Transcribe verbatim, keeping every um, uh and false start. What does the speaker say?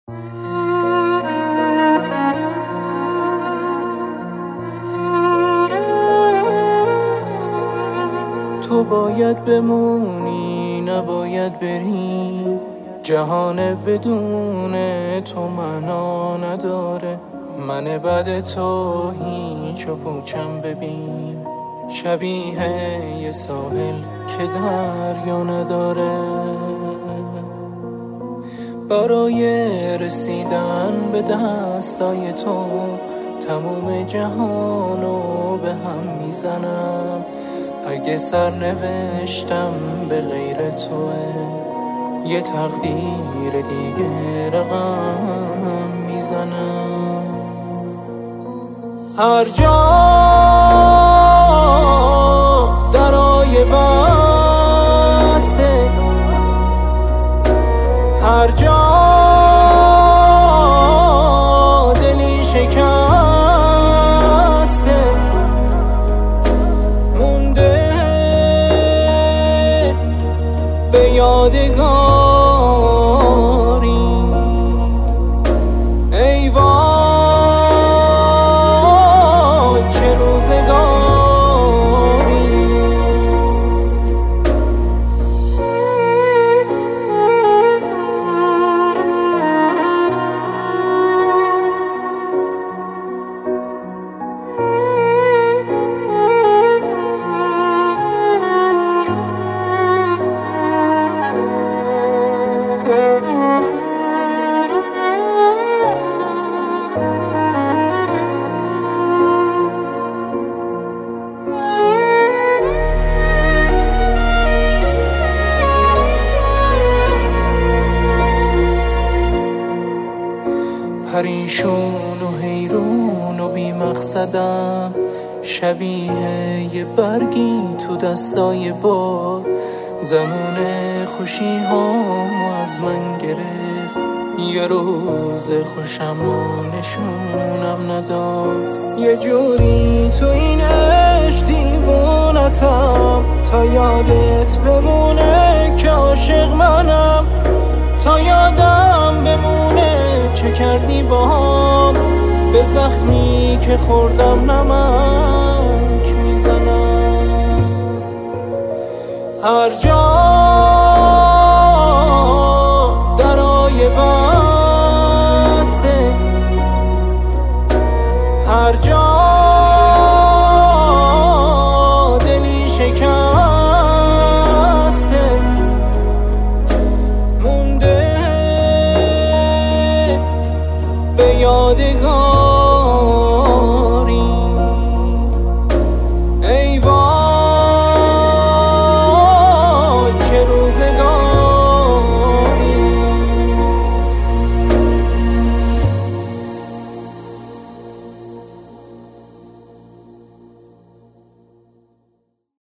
تو باید بمونی نباید بری، جهان بدون تو معنا نداره. من بعد تو هیچ و پوچم ببین، شبیه یه ساحل که دریا نداره. برای رسیدن به دستای تو تموم جهانو به هم میزنم. اگه سرنوشتم به غیر توه، یه تقدیر دیگه رقم میزنم. هر جا درای بسته، هر جا دلی شکسته، مونده به یادگاری. ای وای چه روزگاری. پریشون و حیرون و بی مقصدم، شبیه یه برگی تو دستای باد. زمان خوشی ها از من گرفت، یه روز خوشم و نشونم نداد. یه جوری تو این عشق دیوونتم، تا یادت بمونه که عاشق منم. تا یادم بمونه چه کردی باهام، به زخمی که خوردم نمک میزنم. هر جا درای بسته، هر جا دلی شکسته، مونده به یادگار.